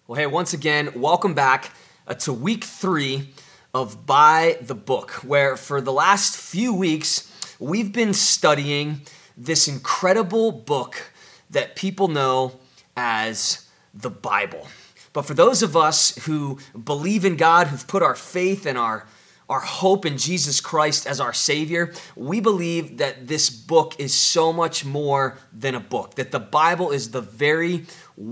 Well, hey, once again, welcome back to week 3 of By the Book, where for the last few weeks, we've been studying this incredible book that people know as the Bible. But for those of us who believe in God, who've put our faith and our hope in Jesus Christ as our Savior, we believe that this book is so much more than a book, that the Bible is the very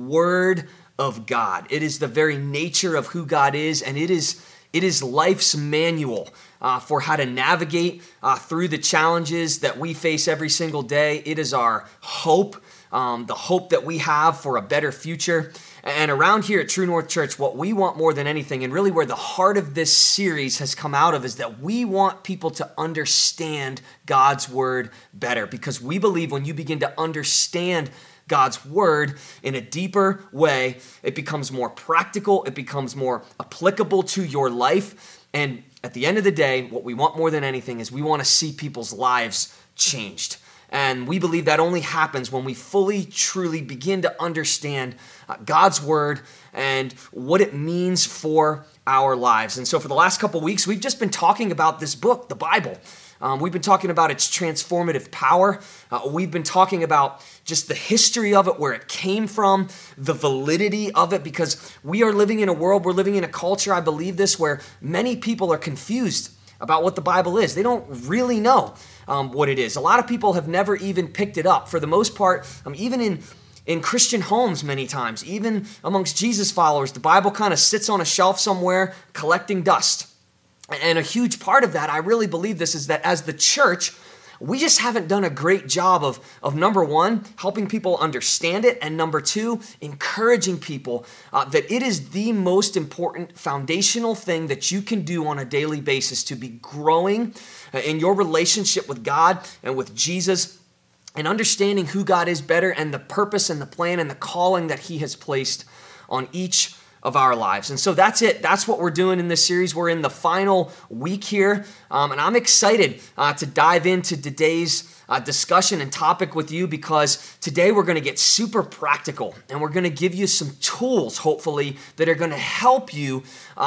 Word of God. It is the very nature of who God is, and it is life's manual for how to navigate through the challenges that we face every single day. It is our hope, the hope that we have for a better future. And around here at True North Church, what we want more than anything, and really where the heart of this series has come out of, is that we want people to understand God's Word better, because we believe when you begin to understand God's Word in a deeper way, it becomes more practical, it becomes more applicable to your life, and at the end of the day, what we want more than anything is we want to see people's lives changed. And we believe that only happens when we fully, truly begin to understand God's Word and what it means for our lives. And so for the last couple weeks, we've just been talking about this book, the Bible. We've been talking about its transformative power. We've been talking about just the history of it, where it came from, the validity of it, because we are living in a world, we're living in a culture, I believe this, where many people are confused about what the Bible is. They don't really know what it is. A lot of people have never even picked it up. For the most part, even in Christian homes many times, even amongst Jesus followers, the Bible kind of sits on a shelf somewhere collecting dust. And a huge part of that, I really believe this, is that as the church, we just haven't done a great job of number one, helping people understand it, and number two, encouraging people that it is the most important foundational thing that you can do on a daily basis to be growing in your relationship with God and with Jesus, and understanding who God is better, and the purpose and the plan and the calling that He has placed on each of our lives. And so that's it. That's what we're doing in this series. We're in the final week here, and I'm excited to dive into today's discussion and topic with you, because today we're going to get super practical, and we're going to give you some tools, hopefully, that are going to help you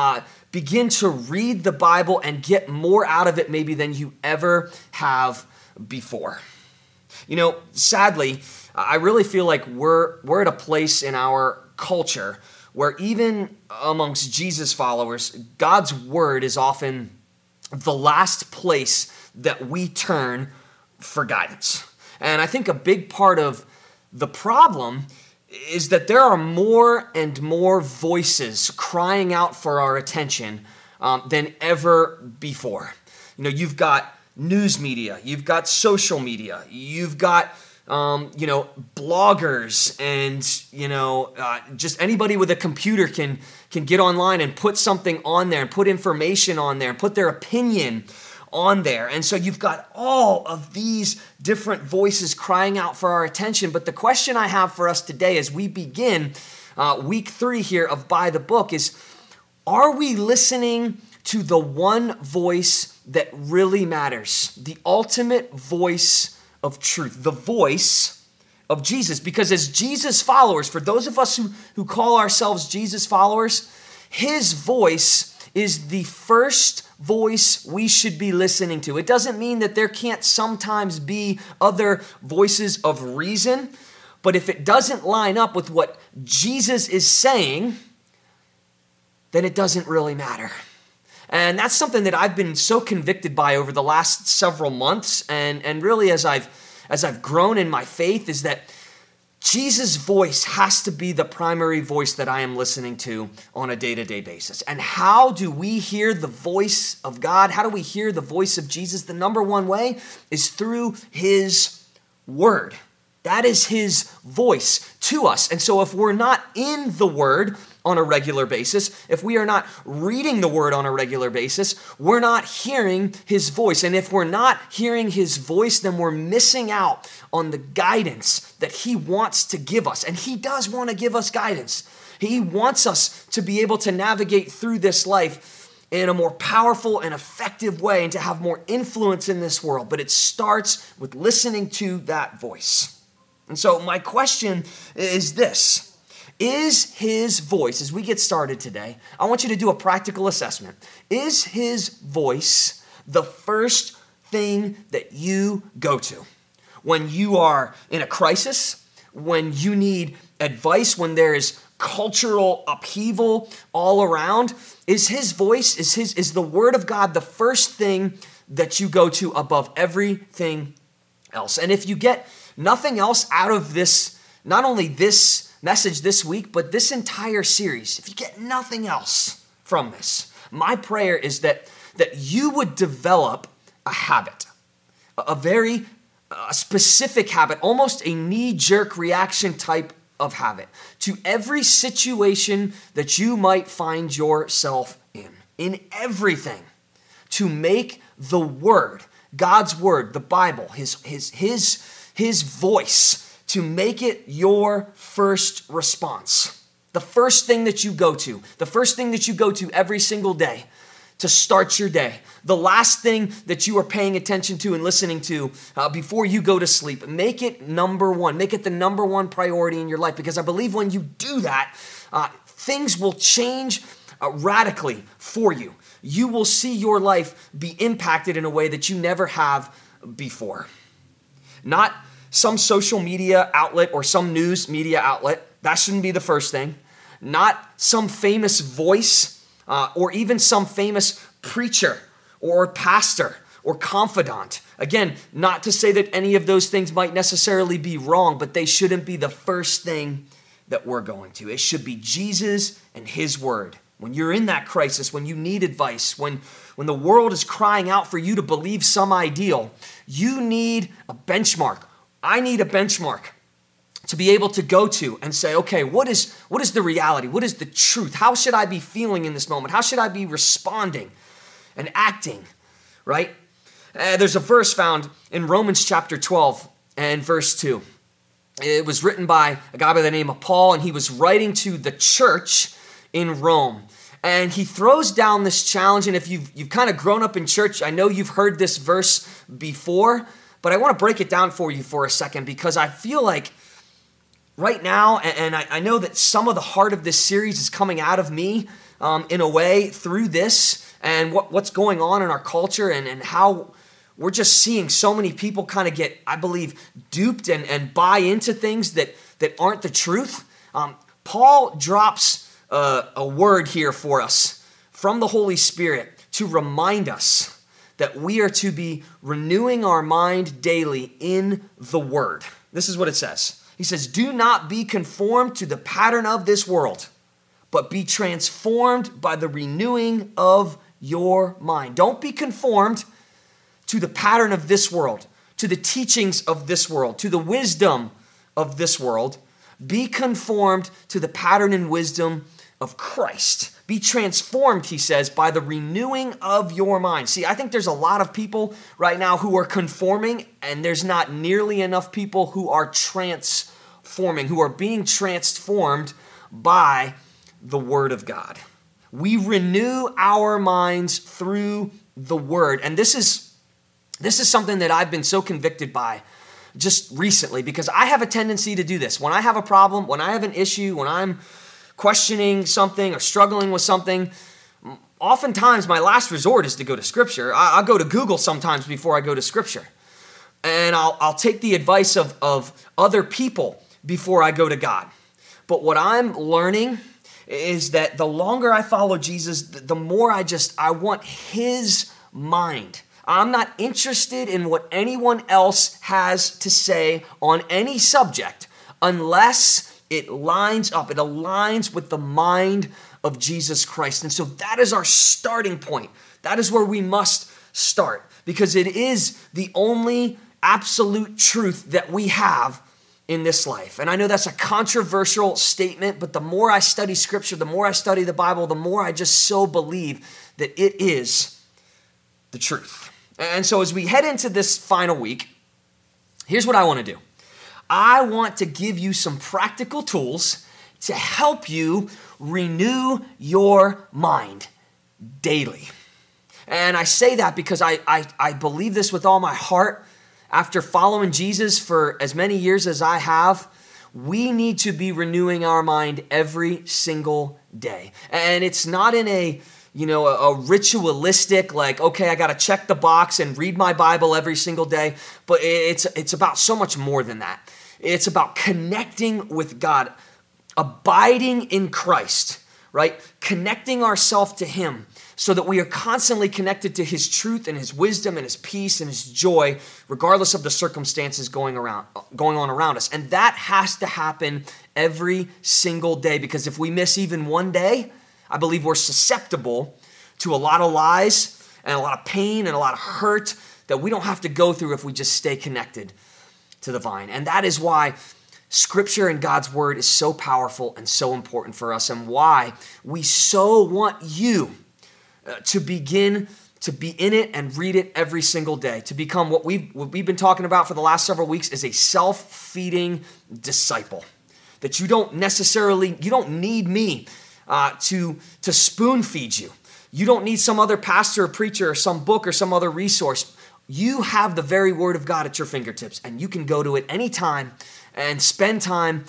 begin to read the Bible and get more out of it maybe than you ever have before. You know, sadly, I really feel like we're at a place in our culture where even amongst Jesus followers, God's Word is often the last place that we turn for guidance. And I think a big part of the problem is that there are more and more voices crying out for our attention than ever before. You know, you've got news media, you've got social media, you've got bloggers, and, just anybody with a computer can get online and put something on there and put information on there and put their opinion on there. And so you've got all of these different voices crying out for our attention. But the question I have for us today as we begin week 3 here of By the Book is, are we listening to the one voice that really matters, the ultimate voice of truth, the voice of Jesus? Because as Jesus followers, for those of us who call ourselves Jesus followers, His voice is the first voice we should be listening to. It doesn't mean that there can't sometimes be other voices of reason, but if it doesn't line up with what Jesus is saying, then it doesn't really matter. And that's something that I've been so convicted by over the last several months, and really as I've grown in my faith, is that Jesus' voice has to be the primary voice that I am listening to on a day-to-day basis. And how do we hear the voice of God? How do we hear the voice of Jesus? The number one way is through His Word. That is His voice to us. And so if we're not in the Word on a regular basis, if we are not reading the Word on a regular basis, we're not hearing His voice. And if we're not hearing His voice, then we're missing out on the guidance that He wants to give us. And He does want to give us guidance. He wants us to be able to navigate through this life in a more powerful and effective way, and to have more influence in this world. But it starts with listening to that voice. And so my question is this: Is his voice, as we get started today, I want you to do a practical assessment. Is his voice the first thing that you go to when you are in a crisis, when you need advice, when there is cultural upheaval all around? Is his voice, is the word of God the first thing that you go to above everything else? And if you get nothing else out of this, not only this message this week, but this entire series, if you get nothing else from this, my prayer is that you would develop a habit, a very specific habit, almost a knee-jerk reaction type of habit to every situation that you might find yourself in everything, to make the word, God's word, the Bible, his voice, to make it your first response. The first thing that you go to, the first thing that you go to every single day to start your day. The last thing that you are paying attention to and listening to before you go to sleep. Make it number one. Make it the number one priority in your life, because I believe when you do that, things will change radically for you. You will see your life be impacted in a way that you never have before. Not some social media outlet or some news media outlet. That shouldn't be the first thing. Not some famous voice or even some famous preacher or pastor or confidant. Again, not to say that any of those things might necessarily be wrong, but they shouldn't be the first thing that we're going to. It should be Jesus and his word. When you're in that crisis, when you need advice, when the world is crying out for you to believe some ideal, you need a benchmark. I need a benchmark to be able to go to and say, okay, what is the reality? What is the truth? How should I be feeling in this moment? How should I be responding and acting, right? There's a verse found in Romans chapter 12 and verse 2. It was written by a guy by the name of Paul, and he was writing to the church in Rome. And he throws down this challenge, and if you've kind of grown up in church, I know you've heard this verse before, but I want to break it down for you for a second, because I feel like right now, and I know that some of the heart of this series is coming out of me in a way through this and what's going on in our culture and how we're just seeing so many people kind of get, I believe, duped and buy into things that aren't the truth. Paul drops a word here for us from the Holy Spirit to remind us that we are to be renewing our mind daily in the Word. This is what it says. He says, do not be conformed to the pattern of this world, but be transformed by the renewing of your mind. Don't be conformed to the pattern of this world, to the teachings of this world, to the wisdom of this world. Be conformed to the pattern and wisdom of Christ. Be transformed, he says, by the renewing of your mind. See, I think there's a lot of people right now who are conforming, and there's not nearly enough people who are transforming, who are being transformed by the Word of God. We renew our minds through the Word. And this is something that I've been so convicted by just recently, because I have a tendency to do this. When I have a problem, when I have an issue, when I'm questioning something or struggling with something, oftentimes my last resort is to go to Scripture. I'll go to Google sometimes before I go to Scripture. And I'll take the advice of other people before I go to God. But what I'm learning is that the longer I follow Jesus, the more I want his mind. I'm not interested in what anyone else has to say on any subject unless it lines up, it aligns with the mind of Jesus Christ. And so that is our starting point. That is where we must start, because it is the only absolute truth that we have in this life. And I know that's a controversial statement, but the more I study Scripture, the more I study the Bible, the more I just so believe that it is the truth. And so as we head into this final week, here's what I want to do. I want to give you some practical tools to help you renew your mind daily. And I say that because I believe this with all my heart. After following Jesus for as many years as I have, we need to be renewing our mind every single day. And it's not in a ritualistic, like, okay, I got to check the box and read my Bible every single day. But it's about so much more than that. It's about connecting with God, abiding in Christ, right? Connecting ourselves to Him so that we are constantly connected to His truth and His wisdom and His peace and His joy, regardless of the circumstances going on around us. And that has to happen every single day, because if we miss even one day, I believe we're susceptible to a lot of lies and a lot of pain and a lot of hurt that we don't have to go through if we just stay connected to the vine. And that is why Scripture and God's Word is so powerful and so important for us, and why we so want you to begin to be in it and read it every single day, to become what we've been talking about for the last several weeks is a self-feeding disciple. That you don't need me to spoon feed you. You don't need some other pastor or preacher or some book or some other resource. You have the very Word of God at your fingertips, and you can go to it anytime and spend time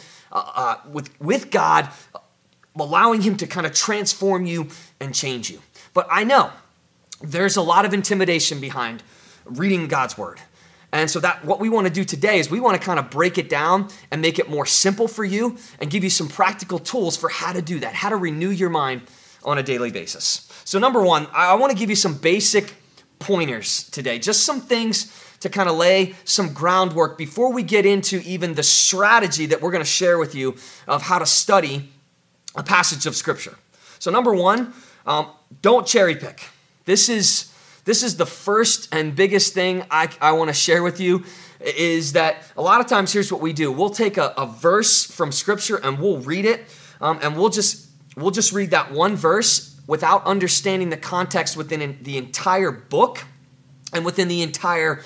with God, allowing Him to kind of transform you and change you. But I know there's a lot of intimidation behind reading God's Word. And so that what we want to do today is we want to kind of break it down and make it more simple for you and give you some practical tools for how to do that, how to renew your mind on a daily basis. So number one, I want to give you some basic pointers today, just some things to kind of lay some groundwork before we get into even the strategy that we're going to share with you of how to study a passage of Scripture. So number one, don't cherry pick. This is the first and biggest thing I want to share with you, is that a lot of times here's what we do. We'll take a verse from Scripture and we'll read it, and we'll just read that one verse without understanding the context within the entire book and within the entire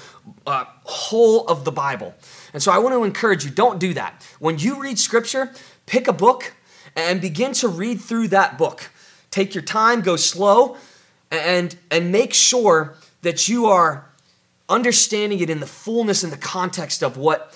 whole of the Bible. And so I want to encourage you, don't do that. When you read Scripture, pick a book and begin to read through that book. Take your time, go slow, and make sure that you are understanding it in the fullness and the context of what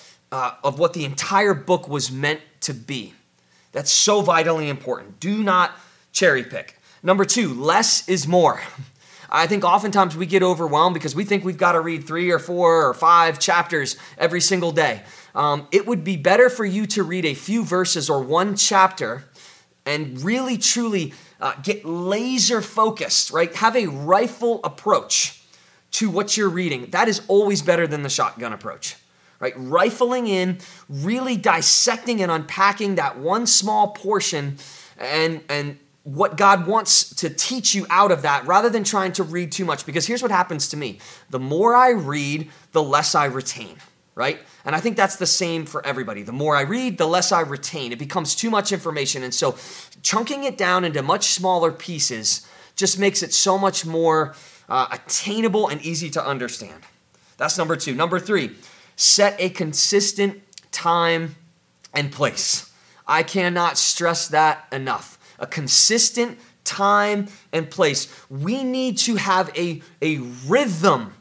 the entire book was meant to be. That's so vitally important. Do not cherry pick. Number two, less is more. I think oftentimes we get overwhelmed because we think we've got to read 3 or 4 or 5 chapters every single day. It would be better for you to read a few verses or one chapter and really, truly get laser focused, right? Have a rifle approach to what you're reading. That is always better than the shotgun approach, right? Rifling in, really dissecting and unpacking that one small portion and what God wants to teach you out of that, rather than trying to read too much. Because here's what happens to me. The more I read, the less I retain, right? And I think that's the same for everybody. The more I read, the less I retain. It becomes too much information. And so chunking it down into much smaller pieces just makes it so much more attainable and easy to understand. That's number two. Number three, set a consistent time and place. I cannot stress that enough. A consistent time and place. We need to have a rhythm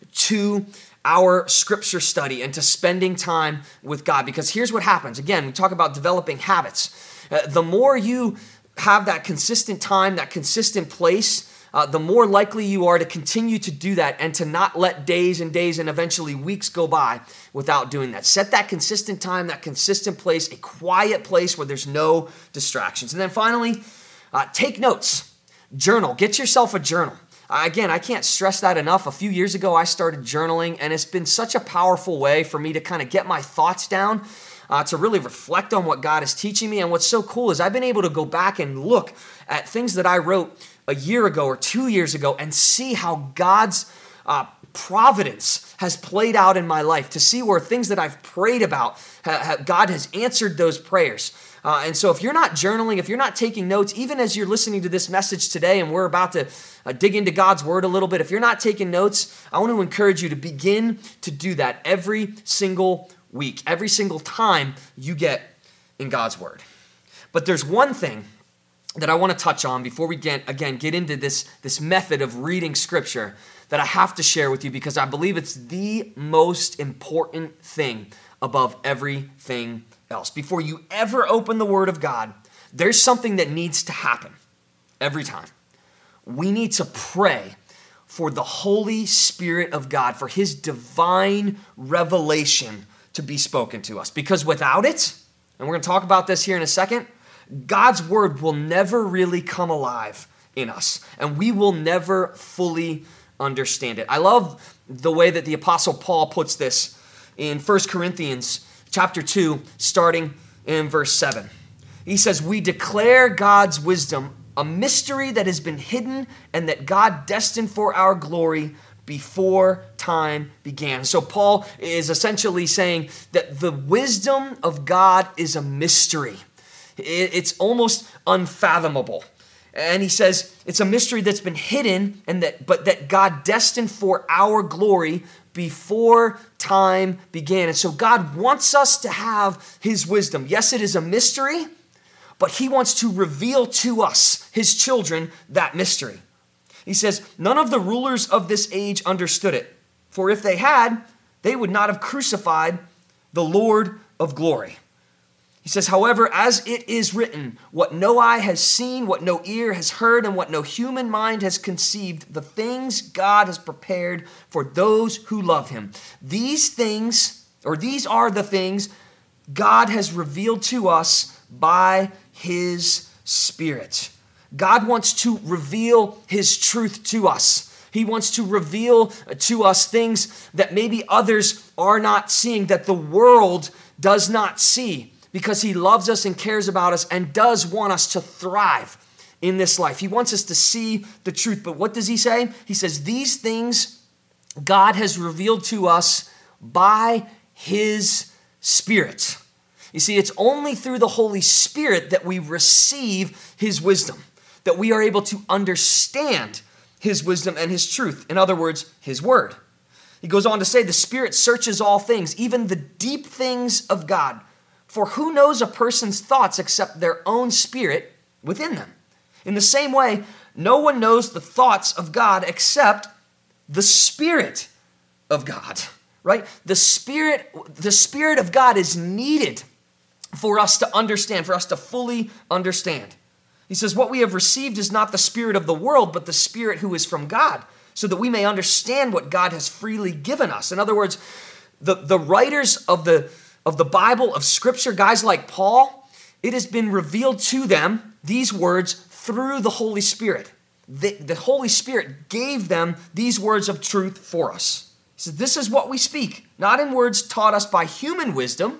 to our Scripture study and to spending time with God. Because here's what happens. Again, we talk about developing habits. The more you have that consistent time, that consistent place, the more likely you are to continue to do that and to not let days and days and eventually weeks go by without doing that. Set that consistent time, that consistent place, a quiet place where there's no distractions. And then finally, take notes. Journal. Get yourself a journal. Again, I can't stress that enough. A few years ago, I started journaling, and it's been such a powerful way for me to kind of get my thoughts down, to really reflect on what God is teaching me. And what's so cool is I've been able to go back and look at things that I wrote a year ago or 2 years ago and see how God's providence has played out in my life, to see where things that I've prayed about, God has answered those prayers. And so if you're not journaling, if you're not taking notes, even as you're listening to this message today and we're about to dig into God's Word a little bit, if you're not taking notes, I want to encourage you to begin to do that every single week, every single time you get in God's Word. But there's one thing that I want to touch on before we get into this method of reading Scripture that I have to share with you, because I believe it's the most important thing above everything else, before you ever open the Word of God, there's something that needs to happen every time. We need to pray for the Holy Spirit of God, for his divine revelation to be spoken to us. Because without it, and we're going to talk about this here in a second, God's word will never really come alive in us, and we will never fully understand it. I love the way that the Apostle Paul puts this in 1 Corinthians chapter 2, starting in verse 7. He says, "We declare God's wisdom, a mystery that has been hidden and that God destined for our glory before time began." So Paul is essentially saying that the wisdom of God is a mystery. It's almost unfathomable. And he says it's a mystery that's been hidden but that God destined for our glory before time began. And so God wants us to have his wisdom. Yes, it is a mystery, but he wants to reveal to us, his children, that mystery. He says, "None of the rulers of this age understood it, for if they had, they would not have crucified the Lord of glory." He says, "However, as it is written, what no eye has seen, what no ear has heard, and what no human mind has conceived, the things God has prepared for those who love him. These are the things God has revealed to us by his Spirit." God wants to reveal his truth to us. He wants to reveal to us things that maybe others are not seeing, that the world does not see, because he loves us and cares about us and does want us to thrive in this life. He wants us to see the truth. But what does he say? He says, these things God has revealed to us by his Spirit. You see, it's only through the Holy Spirit that we receive his wisdom, that we are able to understand his wisdom and his truth. In other words, his word. He goes on to say, the Spirit searches all things, even the deep things of God. For who knows a person's thoughts except their own spirit within them? In the same way, no one knows the thoughts of God except the Spirit of God, right? The Spirit of God is needed for us to understand, for us to fully understand. He says, what we have received is not the spirit of the world, but the Spirit who is from God, so that we may understand what God has freely given us. In other words, the writers of the Bible, of Scripture, guys like Paul, it has been revealed to them, these words, through the Holy Spirit. The Holy Spirit gave them these words of truth for us. He said, this is what we speak, not in words taught us by human wisdom,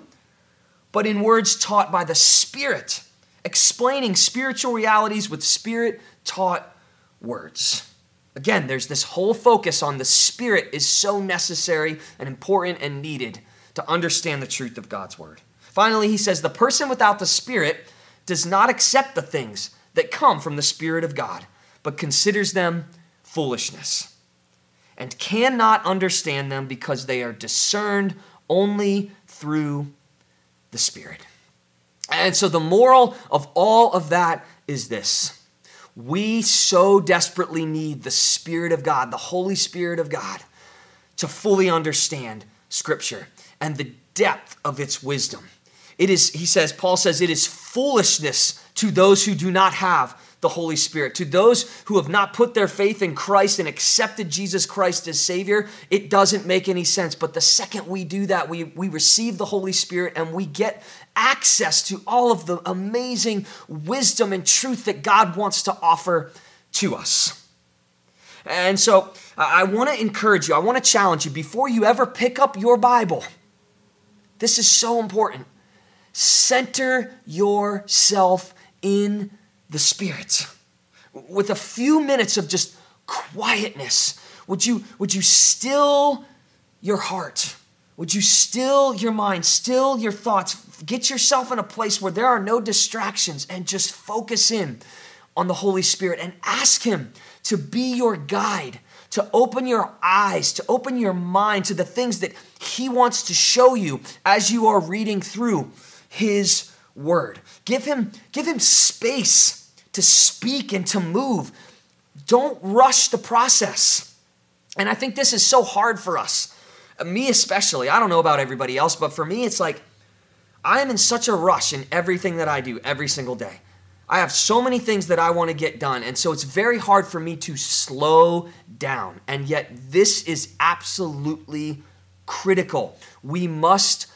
but in words taught by the Spirit, explaining spiritual realities with Spirit-taught words. Again, there's this whole focus on the Spirit is so necessary and important and needed to understand the truth of God's word. Finally, he says, the person without the Spirit does not accept the things that come from the Spirit of God, but considers them foolishness and cannot understand them because they are discerned only through the Spirit. And so the moral of all of that is this. We so desperately need the Spirit of God, the Holy Spirit of God, to fully understand Scripture and the depth of its wisdom. It is, Paul says, it is foolishness to those who do not have the Holy Spirit. To those who have not put their faith in Christ and accepted Jesus Christ as Savior, it doesn't make any sense. But the second we do that, we receive the Holy Spirit and we get access to all of the amazing wisdom and truth that God wants to offer to us. And so I want to encourage you, I want to challenge you, before you ever pick up your Bible, this is so important. Center yourself in the Spirit. With a few minutes of just quietness, would you still your heart? Would you still your mind, still your thoughts? Get yourself in a place where there are no distractions and just focus in on the Holy Spirit and ask him to be your guide, to open your eyes, to open your mind to the things that he wants to show you as you are reading through his word. Give him space to speak and to move. Don't rush the process. And I think this is so hard for us. Me especially. I don't know about everybody else, but for me, it's like, I am in such a rush in everything that I do every single day. I have so many things that I want to get done, and so it's very hard for me to slow down. And yet this is absolutely critical. We must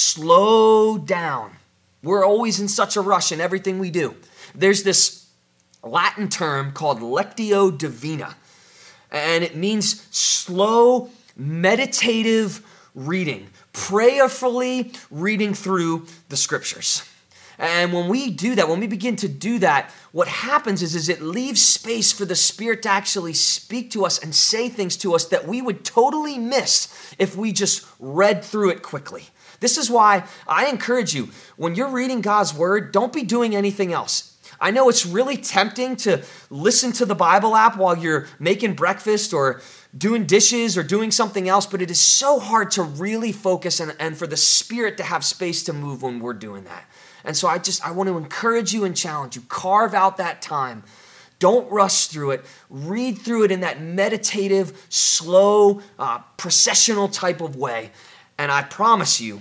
slow down. We're always in such a rush in everything we do. There's this Latin term called lectio divina, and it means slow, meditative reading, prayerfully reading through the scriptures. And when we do that, when we begin to do that, what happens is it leaves space for the Spirit to actually speak to us and say things to us that we would totally miss if we just read through it quickly. This is why I encourage you, when you're reading God's word, don't be doing anything else. I know it's really tempting to listen to the Bible app while you're making breakfast or doing dishes or doing something else, but it is so hard to really focus and for the Spirit to have space to move when we're doing that. And so I want to encourage you and challenge you. Carve out that time. Don't rush through it. Read through it in that meditative, slow, processional type of way. And I promise you,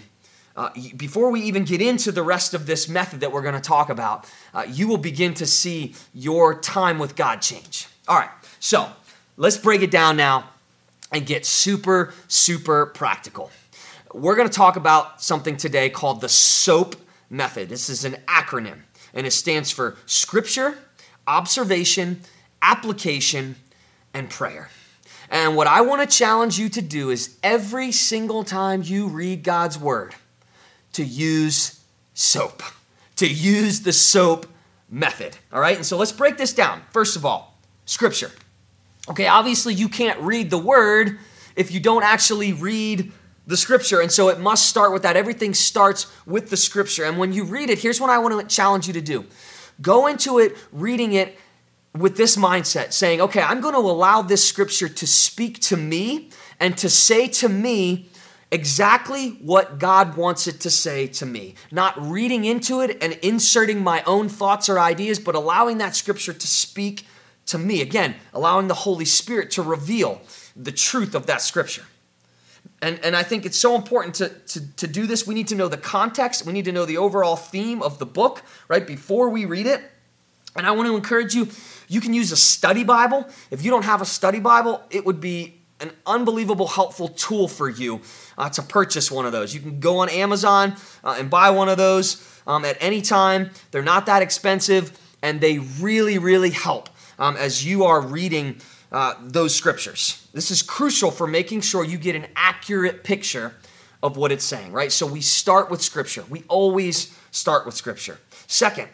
before we even get into the rest of this method that we're going to talk about, you will begin to see your time with God change. All right, so let's break it down now and get super, super practical. We're going to talk about something today called the SOAP method. This is an acronym, and it stands for Scripture, Observation, Application, and Prayer. And what I want to challenge you to do is every single time you read God's word, to use SOAP, to use the SOAP method. All right, and so let's break this down. First of all, Scripture. Okay, obviously you can't read the word if you don't actually read the Scripture, and so it must start with that. Everything starts with the Scripture, and when you read it, here's what I want to challenge you to do. Go into it reading it with this mindset, saying, okay, I'm going to allow this Scripture to speak to me and to say to me exactly what God wants it to say to me. Not reading into it and inserting my own thoughts or ideas, but allowing that Scripture to speak to me. Again, allowing the Holy Spirit to reveal the truth of that Scripture. And I think it's so important to do this. We need to know the context. We need to know the overall theme of the book, right, before we read it. And I want to encourage you, you can use a study Bible. If you don't have a study Bible, it would be an unbelievable helpful tool for you to purchase one of those. You can go on Amazon and buy one of those at any time. They're not that expensive, and they really, really help as you are reading those scriptures. This is crucial for making sure you get an accurate picture of what it's saying, right? So we start with Scripture. We always start with Scripture. Second,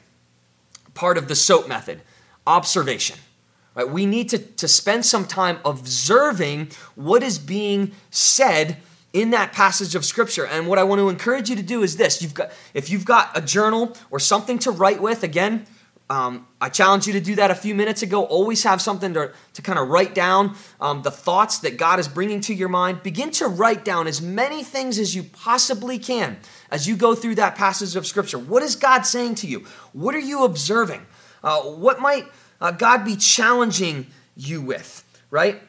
part of the SOAP method, observation. Right? We need to spend some time observing what is being said in that passage of Scripture. And what I want to encourage you to do is this. If you've got a journal or something to write with, again, I challenged you to do that a few minutes ago. Always have something to kind of write down the thoughts that God is bringing to your mind. Begin to write down as many things as you possibly can as you go through that passage of Scripture. What is God saying to you? What are you observing? What might God be challenging you with, right?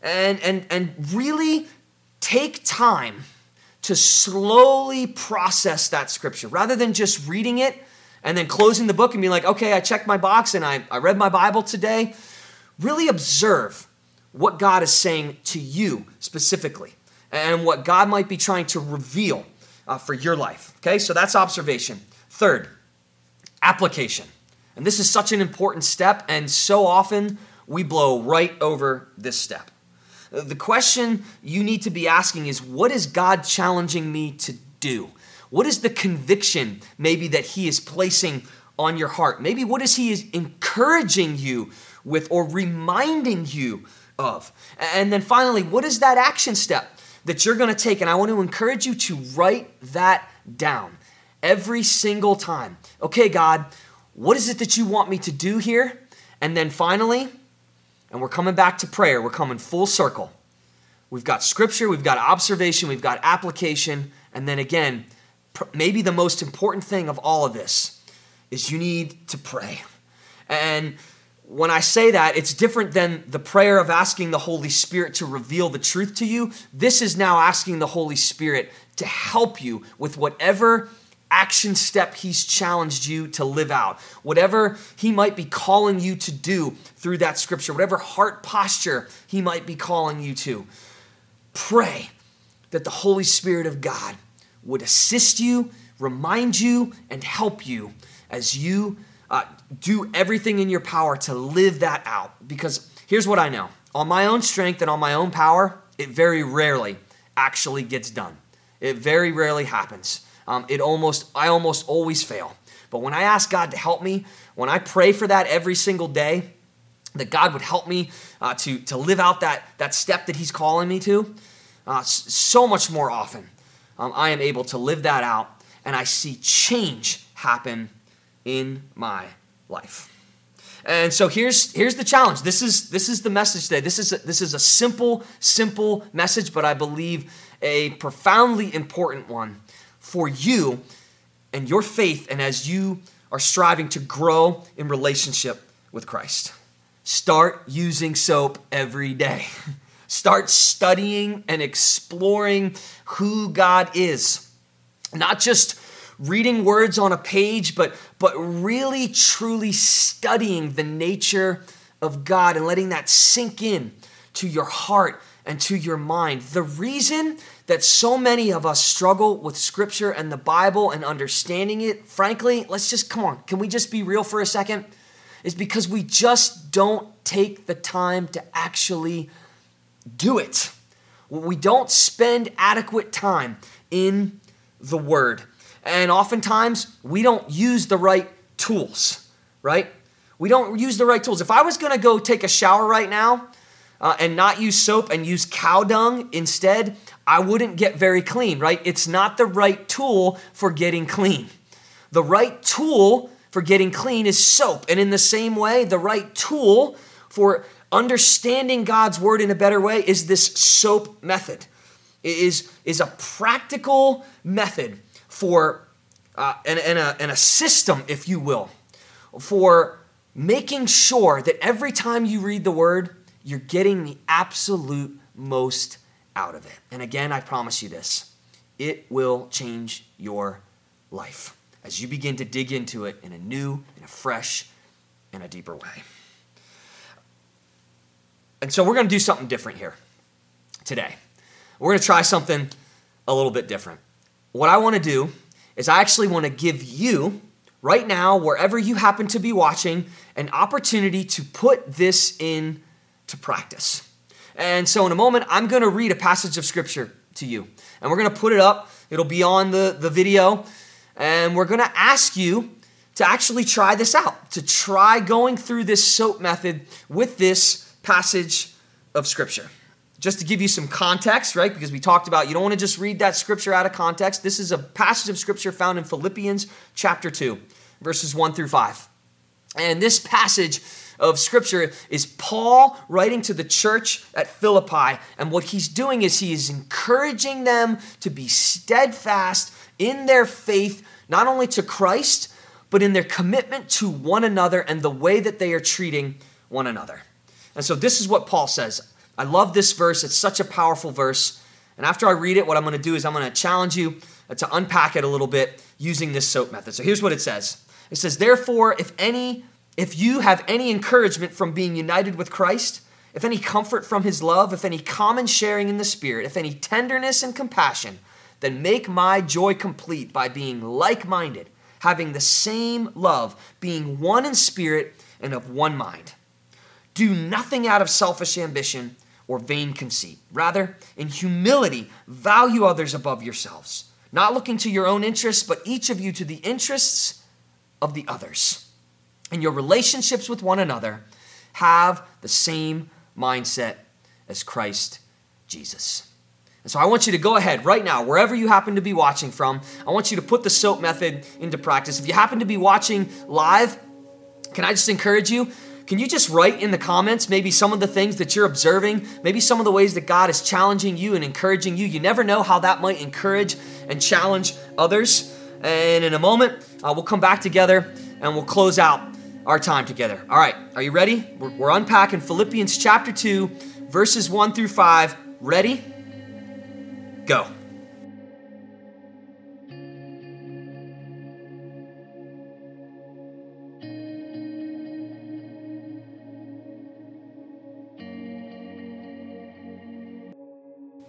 And really take time to slowly process that Scripture rather than just reading it and then closing the book and being like, okay, I checked my box and I read my Bible today. Really observe what God is saying to you specifically and what God might be trying to reveal for your life. Okay, so that's observation. Third, application. And this is such an important step, and so often we blow right over this step. The question you need to be asking is, what is God challenging me to do? What is the conviction maybe that he is placing on your heart? Maybe what is he encouraging you with or reminding you of? And then finally, what is that action step that you're going to take? And I want to encourage you to write that down every single time. Okay, God, what is it that you want me to do here? And then finally, and we're coming back to prayer, we're coming full circle. We've got Scripture, we've got observation, we've got application, and then again, maybe the most important thing of all of this is you need to pray. And when I say that, it's different than the prayer of asking the Holy Spirit to reveal the truth to you. This is now asking the Holy Spirit to help you with whatever action step he's challenged you to live out, whatever he might be calling you to do through that scripture, whatever heart posture he might be calling you to, pray that the Holy Spirit of God would assist you, remind you, and help you as you do everything in your power to live that out. Because here's what I know. On my own strength and on my own power, it very rarely actually gets done. It very rarely happens. I almost always fail. But when I ask God to help me, when I pray for that every single day, that God would help me to live out that step that he's calling me to, so much more often I am able to live that out, and I see change happen in my life. And so here's the challenge. This is the message today. This is a simple message, but I believe a profoundly important one for you and your faith, and as you are striving to grow in relationship with Christ. Start using soap every day. Start studying and exploring who God is. Not just reading words on a page, but really truly studying the nature of God and letting that sink in to your heart and to your mind. The reason that so many of us struggle with Scripture and the Bible and understanding it, frankly, can we just be real for a second? Is because we just don't take the time to actually do it. We don't spend adequate time in the Word. And oftentimes, we don't use the right tools, right? We don't use the right tools. If I was going to go take a shower right now and not use soap and use cow dung instead, I wouldn't get very clean, right? It's not the right tool for getting clean. The right tool for getting clean is soap. And in the same way, the right tool for understanding God's word in a better way is this soap method. It is a practical method for and a system, if you will, for making sure that every time you read the word, you're getting the absolute most out of it. And again, I promise you this, it will change your life as you begin to dig into it in a new, in a fresh, and a deeper way. And so we're going to do something different here today. We're going to try something a little bit different. What I want to do is I actually want to give you, right now, wherever you happen to be watching, an opportunity to put this into practice. And so in a moment, I'm going to read a passage of Scripture to you. And we're going to put it up. It'll be on the video. And we're going to ask you to actually try this out, to try going through this soap method with this passage of Scripture. Just to give you some context, right? Because we talked about you don't want to just read that Scripture out of context. This is a passage of Scripture found in Philippians chapter 2, verses 1 through 5. And this passage of Scripture is Paul writing to the church at Philippi. And what he's doing is he is encouraging them to be steadfast in their faith, not only to Christ, but in their commitment to one another and the way that they are treating one another. And so this is what Paul says. I love this verse. It's such a powerful verse. And after I read it, what I'm going to do is I'm going to challenge you to unpack it a little bit using this soap method. So here's what it says. It says, therefore, if you have any encouragement from being united with Christ, if any comfort from his love, if any common sharing in the Spirit, if any tenderness and compassion, then make my joy complete by being like-minded, having the same love, being one in spirit and of one mind. Do nothing out of selfish ambition or vain conceit. Rather, in humility, value others above yourselves, not looking to your own interests, but each of you to the interests of the others. In your relationships with one another, have the same mindset as Christ Jesus. And so I want you to go ahead right now, wherever you happen to be watching from, I want you to put the soap method into practice. If you happen to be watching live, can I just encourage you? Can you just write in the comments maybe some of the things that you're observing, maybe some of the ways that God is challenging you and encouraging you? You never know how that might encourage and challenge others. And in a moment, we'll come back together and we'll close out our time together. All right, are you ready? We're unpacking Philippians chapter 2, verses 1 through 5. Ready? Go.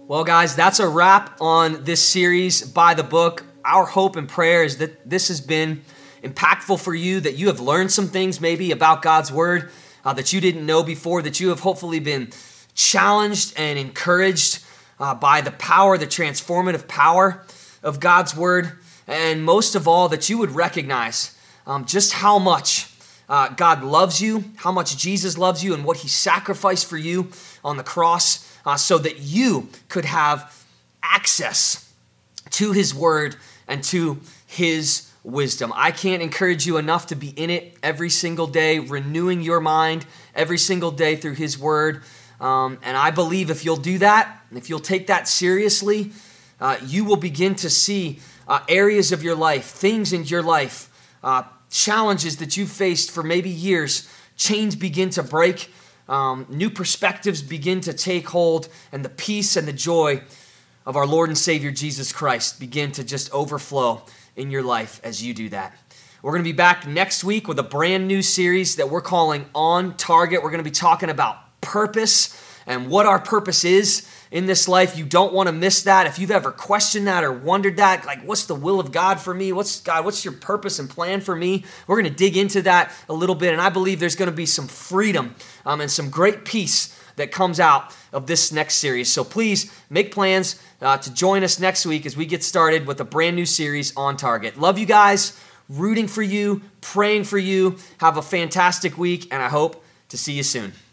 Well, guys, that's a wrap on this series by the book. Our hope and prayer is that this has been impactful for you, that you have learned some things maybe about God's word that you didn't know before, that you have hopefully been challenged and encouraged by the power, the transformative power of God's word, and most of all, that you would recognize just how much God loves you, how much Jesus loves you, and what he sacrificed for you on the cross so that you could have access to his word and to his wisdom. I can't encourage you enough to be in it every single day, renewing your mind every single day through his word. And I believe if you'll do that, if you'll take that seriously, you will begin to see areas of your life, things in your life, challenges that you've faced for maybe years, chains begin to break, new perspectives begin to take hold, and the peace and the joy of our Lord and Savior Jesus Christ begin to just overflow in your life as you do that. We're going to be back next week with a brand new series that we're calling On Target. We're going to be talking about purpose and what our purpose is in this life. You don't want to miss that. If you've ever questioned that or wondered that, like, what's the will of God for me? What's your purpose and plan for me? We're going to dig into that a little bit, and I believe there's going to be some freedom and some great peace that comes out of this next series. So please make plans to join us next week as we get started with a brand new series On Target. Love you guys, rooting for you, praying for you. Have a fantastic week, and I hope to see you soon.